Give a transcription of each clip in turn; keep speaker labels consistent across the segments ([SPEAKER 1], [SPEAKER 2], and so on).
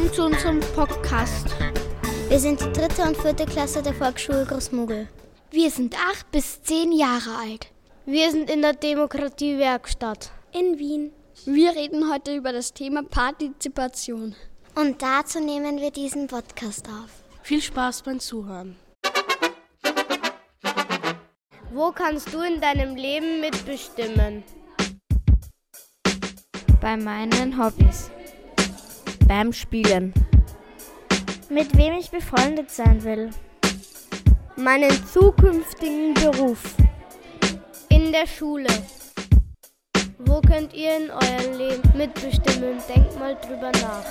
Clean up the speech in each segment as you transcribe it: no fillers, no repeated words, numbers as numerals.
[SPEAKER 1] Willkommen zu unserem Podcast.
[SPEAKER 2] Wir sind die 3. und 4. Klasse der Volksschule Großmugel.
[SPEAKER 1] Wir sind 8 bis 10 Jahre alt.
[SPEAKER 3] Wir sind in der Demokratiewerkstatt
[SPEAKER 2] in Wien.
[SPEAKER 1] Wir reden heute über das Thema Partizipation.
[SPEAKER 2] Und dazu nehmen wir diesen Podcast auf.
[SPEAKER 4] Viel Spaß beim Zuhören.
[SPEAKER 3] Wo kannst du in deinem Leben mitbestimmen?
[SPEAKER 5] Bei meinen Hobbys. Beim Spielen.
[SPEAKER 2] Mit wem ich befreundet sein will.
[SPEAKER 3] Meinen zukünftigen Beruf. In der Schule. Wo könnt ihr in eurem Leben mitbestimmen? Denkt mal drüber nach.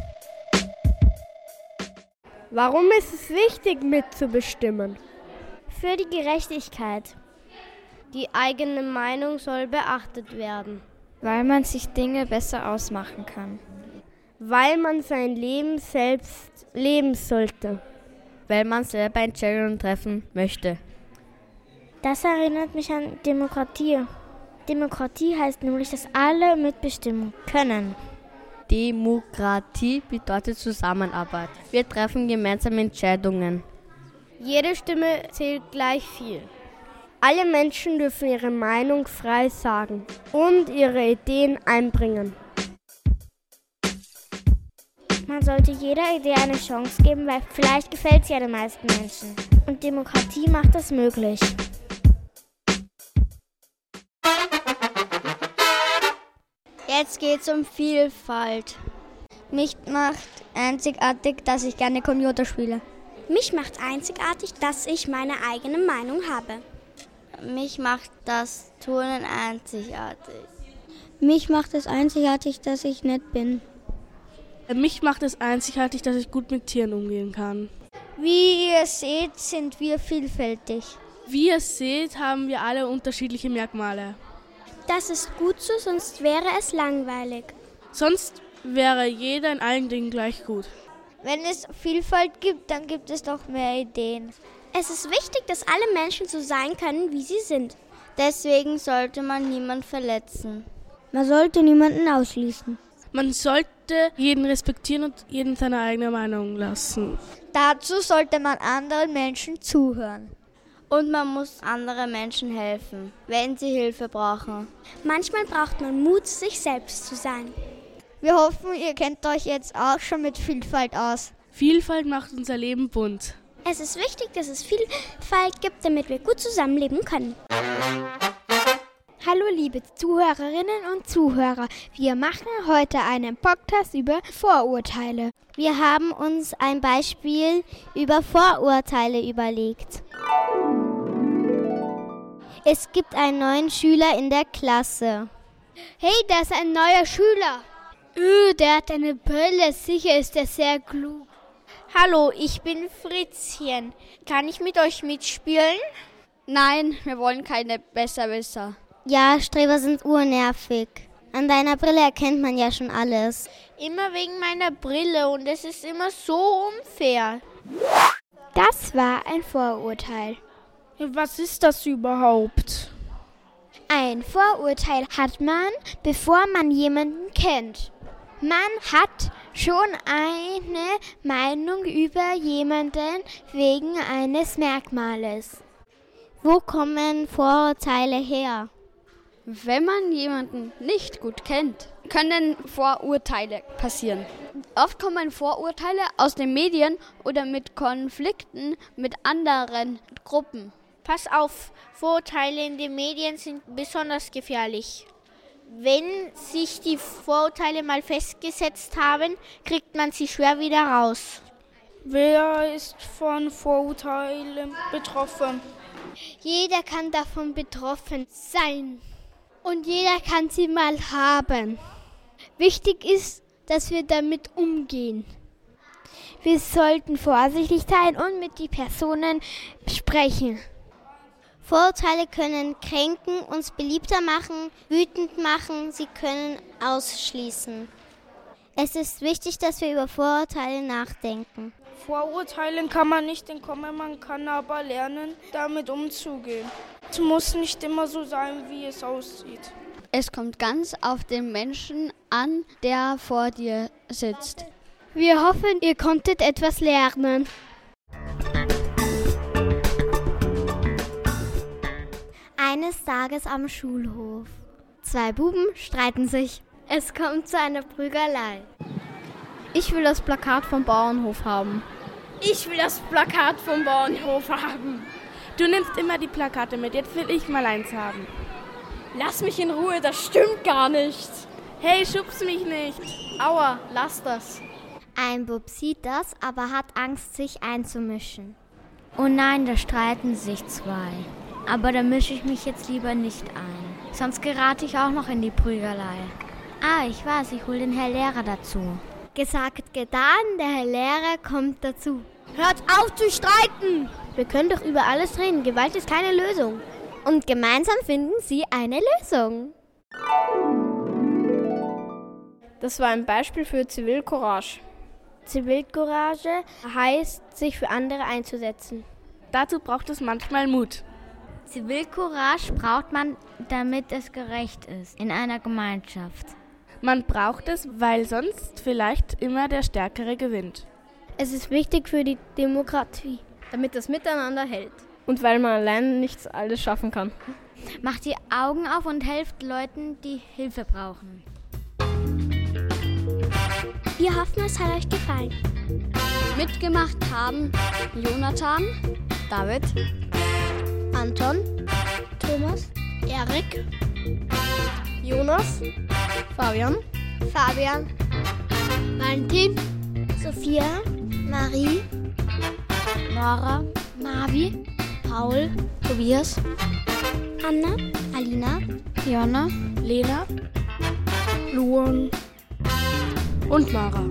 [SPEAKER 3] Warum ist es wichtig, mitzubestimmen?
[SPEAKER 2] Für die Gerechtigkeit.
[SPEAKER 3] Die eigene Meinung soll beachtet werden.
[SPEAKER 5] Weil man sich Dinge besser ausmachen kann.
[SPEAKER 3] Weil man sein Leben selbst leben sollte.
[SPEAKER 5] Weil man selber Entscheidungen treffen möchte.
[SPEAKER 2] Das erinnert mich an Demokratie. Demokratie heißt nämlich, dass alle mitbestimmen können.
[SPEAKER 5] Demokratie bedeutet Zusammenarbeit. Wir treffen gemeinsam Entscheidungen.
[SPEAKER 3] Jede Stimme zählt gleich viel. Alle Menschen dürfen ihre Meinung frei sagen und ihre Ideen einbringen.
[SPEAKER 2] Man sollte jeder Idee eine Chance geben, weil vielleicht gefällt sie ja den meisten Menschen. Und Demokratie macht das möglich.
[SPEAKER 1] Jetzt geht's um Vielfalt. Mich macht einzigartig, dass ich gerne Computer spiele.
[SPEAKER 2] Mich macht einzigartig, dass ich meine eigene Meinung habe.
[SPEAKER 1] Mich macht das Turnen einzigartig.
[SPEAKER 2] Mich macht es einzigartig, dass ich nett bin.
[SPEAKER 4] Mich macht es einzigartig, dass ich gut mit Tieren umgehen kann.
[SPEAKER 1] Wie ihr seht, sind wir vielfältig.
[SPEAKER 4] Wie ihr seht, haben wir alle unterschiedliche Merkmale.
[SPEAKER 2] Das ist gut so, sonst wäre es langweilig.
[SPEAKER 4] Sonst wäre jeder in allen Dingen gleich gut.
[SPEAKER 1] Wenn es Vielfalt gibt, dann gibt es doch mehr Ideen.
[SPEAKER 2] Es ist wichtig, dass alle Menschen so sein können, wie sie sind.
[SPEAKER 1] Deswegen sollte man niemanden verletzen.
[SPEAKER 2] Man sollte niemanden ausschließen.
[SPEAKER 4] Man sollte jeden respektieren und jeden seine eigene Meinung lassen.
[SPEAKER 1] Dazu sollte man anderen Menschen zuhören. Und man muss anderen Menschen helfen, wenn sie Hilfe brauchen.
[SPEAKER 2] Manchmal braucht man Mut, sich selbst zu sein.
[SPEAKER 1] Wir hoffen, ihr kennt euch jetzt auch schon mit Vielfalt aus.
[SPEAKER 4] Vielfalt macht unser Leben bunt.
[SPEAKER 2] Es ist wichtig, dass es Vielfalt gibt, damit wir gut zusammenleben können.
[SPEAKER 6] Hallo liebe Zuhörerinnen und Zuhörer, wir machen heute einen Podcast über Vorurteile.
[SPEAKER 2] Wir haben uns ein Beispiel über Vorurteile überlegt. Es gibt einen neuen Schüler in der Klasse.
[SPEAKER 6] Hey, da ist ein neuer Schüler. Der hat eine Brille, sicher ist er sehr klug.
[SPEAKER 3] Hallo, ich bin Fritzchen. Kann ich mit euch mitspielen?
[SPEAKER 1] Nein, wir wollen keine Besserwisser.
[SPEAKER 2] Ja, Streber sind urnervig. An deiner Brille erkennt man ja schon alles.
[SPEAKER 3] Immer wegen meiner Brille und es ist immer so unfair.
[SPEAKER 6] Das war ein Vorurteil.
[SPEAKER 3] Was ist das überhaupt?
[SPEAKER 6] Ein Vorurteil hat man, bevor man jemanden kennt. Man hat schon eine Meinung über jemanden wegen eines Merkmales.
[SPEAKER 2] Wo kommen Vorurteile her?
[SPEAKER 1] Wenn man jemanden nicht gut kennt, können Vorurteile passieren. Oft kommen Vorurteile aus den Medien oder mit Konflikten mit anderen Gruppen.
[SPEAKER 3] Pass auf, Vorurteile in den Medien sind besonders gefährlich. Wenn sich die Vorurteile mal festgesetzt haben, kriegt man sie schwer wieder raus.
[SPEAKER 7] Wer ist von Vorurteilen betroffen?
[SPEAKER 6] Jeder kann davon betroffen sein. Und jeder kann sie mal haben. Wichtig ist, dass wir damit umgehen. Wir sollten vorsichtig sein und mit den Personen sprechen.
[SPEAKER 2] Vorurteile können kränken, uns beliebter machen, wütend machen, sie können ausschließen. Es ist wichtig, dass wir über Vorurteile nachdenken.
[SPEAKER 7] Vorurteilen kann man nicht entkommen, man kann aber lernen, damit umzugehen. Es muss nicht immer so sein, wie es aussieht.
[SPEAKER 1] Es kommt ganz auf den Menschen an, der vor dir sitzt.
[SPEAKER 6] Wir hoffen, ihr konntet etwas lernen.
[SPEAKER 2] Eines Tages am Schulhof. 2 Buben streiten sich. Es kommt zu einer Prügelei.
[SPEAKER 6] Ich will das Plakat vom Bauernhof haben.
[SPEAKER 4] Ich will das Plakat vom Bauernhof haben. Du nimmst immer die Plakate mit, jetzt will ich mal eins haben.
[SPEAKER 5] Lass mich in Ruhe, das stimmt gar nicht.
[SPEAKER 4] Hey, schubs mich nicht.
[SPEAKER 6] Aua, lass das.
[SPEAKER 2] Ein Bub sieht das, aber hat Angst, sich einzumischen.
[SPEAKER 5] Oh nein, da streiten sich 2. Aber da mische ich mich jetzt lieber nicht ein. Sonst gerate ich auch noch in die Prügelei. Ah, ich weiß, ich hole den Herr Lehrer dazu.
[SPEAKER 2] Gesagt, getan, der Herr Lehrer kommt dazu.
[SPEAKER 6] Hört auf zu streiten! Wir können doch über alles reden. Gewalt ist keine Lösung.
[SPEAKER 2] Und gemeinsam finden sie eine Lösung.
[SPEAKER 6] Das war ein Beispiel für Zivilcourage. Zivilcourage heißt, sich für andere einzusetzen.
[SPEAKER 4] Dazu braucht es manchmal Mut.
[SPEAKER 5] Zivilcourage braucht man, damit es gerecht ist in einer Gemeinschaft.
[SPEAKER 4] Man braucht es, weil sonst vielleicht immer der Stärkere gewinnt.
[SPEAKER 6] Es ist wichtig für die Demokratie,
[SPEAKER 8] damit das Miteinander hält.
[SPEAKER 6] und weil man allein nichts alles schaffen kann.
[SPEAKER 5] Macht die Augen auf und helft Leuten, die Hilfe brauchen.
[SPEAKER 2] Wir hoffen, es hat euch gefallen.
[SPEAKER 1] Mitgemacht haben Jonathan,
[SPEAKER 8] David,
[SPEAKER 2] Anton, Thomas,
[SPEAKER 6] Erik,
[SPEAKER 8] Jonas, Fabian,
[SPEAKER 6] Valentin,
[SPEAKER 2] Sophia, Marie,
[SPEAKER 5] Nora,
[SPEAKER 2] Mavi,
[SPEAKER 5] Paul, Tobias,
[SPEAKER 2] Anna, Alina,
[SPEAKER 5] Jonna,
[SPEAKER 4] Lena
[SPEAKER 6] Luan.
[SPEAKER 4] und Mara.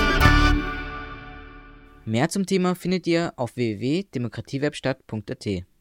[SPEAKER 9] Mehr zum Thema findet ihr auf www.demokratiewebstadt.at.